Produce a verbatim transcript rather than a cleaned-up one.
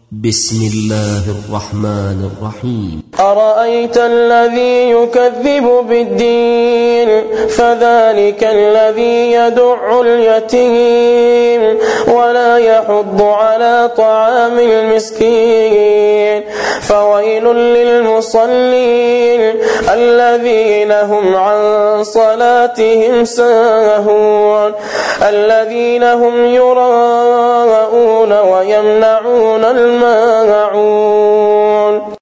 بسم الله الرحمن الرحيم. أرأيت الذي يكذب بالدين فذلك الذي يدع اليتيم ولا يحض على طعام المسكين فويل للمصلين الذين هم عن صلاتهم ساهون الذين هم يراءون ويمنعون الماعون.